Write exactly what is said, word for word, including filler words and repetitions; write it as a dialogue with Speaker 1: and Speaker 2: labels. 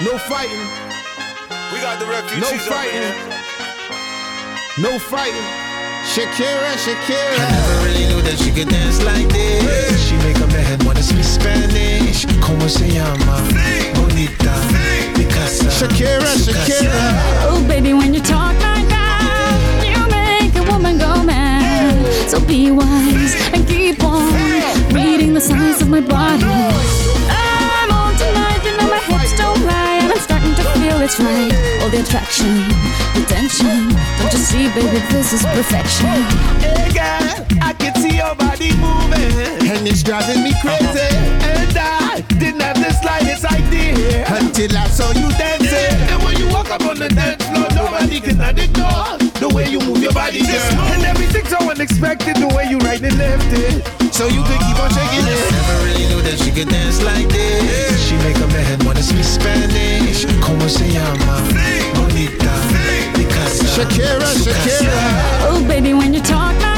Speaker 1: No fighting.
Speaker 2: We got the refugees.
Speaker 1: No fighting. No fighting. Shakira, Shakira.
Speaker 3: I never really knew that she could dance like this. She make a man wanna speak Spanish. Como se llama? Bonita. Picasa.
Speaker 1: Shakira, Shakira.
Speaker 4: Oh, baby, when you talk like that, you make a woman go mad. So be wise and keep on reading the signs of my body. I'm on tonight, you know my hips don't lie, and I'm starting to feel it's right. All the attraction, the tension. Don't you see, baby, this is perfection.
Speaker 1: Hey girl, I can see your body moving, and it's driving me crazy. And I didn't have the slightest idea until I saw you dancing. And when you walk up on the dance floor, nobody can ignore the way you move your body, girl. And everything's so unexpected, the way you right and left it, so you could keep on shaking it.
Speaker 3: Never really knew that she could dance like this. She make a man wanna speak Spanish. Como se llama? Bonita. Picasa.
Speaker 1: Shakira, Shakira.
Speaker 4: Oh, baby, when you talk like